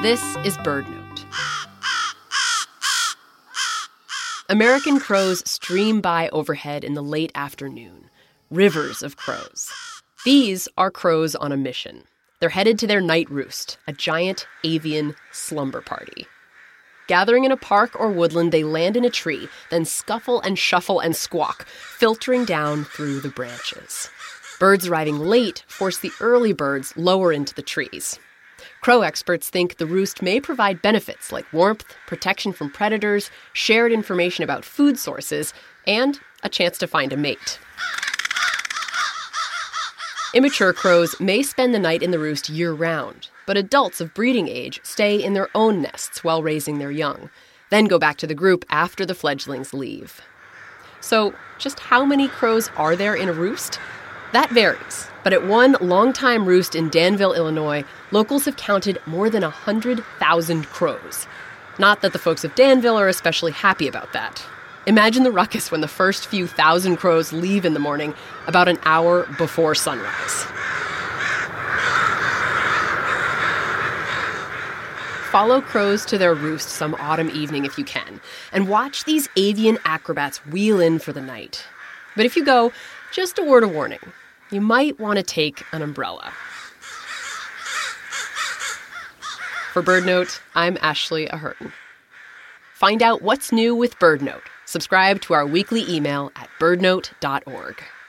This is Bird Note. American crows stream by overhead in the late afternoon. Rivers of crows. These are crows on a mission. They're headed to their night roost, a giant avian slumber party. Gathering in a park or woodland, they land in a tree, then scuffle and shuffle and squawk, filtering down through the branches. Birds arriving late force the early birds lower into the trees. Crow experts think the roost may provide benefits like warmth, protection from predators, shared information about food sources, and a chance to find a mate. Immature crows may spend the night in the roost year-round, but adults of breeding age stay in their own nests while raising their young, then go back to the group after the fledglings leave. So, just how many crows are there in a roost? That varies, but at one longtime roost in Danville, Illinois, locals have counted more than 100,000 crows. Not that the folks of Danville are especially happy about that. Imagine the ruckus when the first few thousand crows leave in the morning, about an hour before sunrise. Follow crows to their roost some autumn evening if you can, and watch these avian acrobats wheel in for the night. But if you go, just a word of warning. You might want to take an umbrella. For Bird Note, I'm Ashley Aherton. Find out what's new with Bird Note. Subscribe to our weekly email at birdnote.org.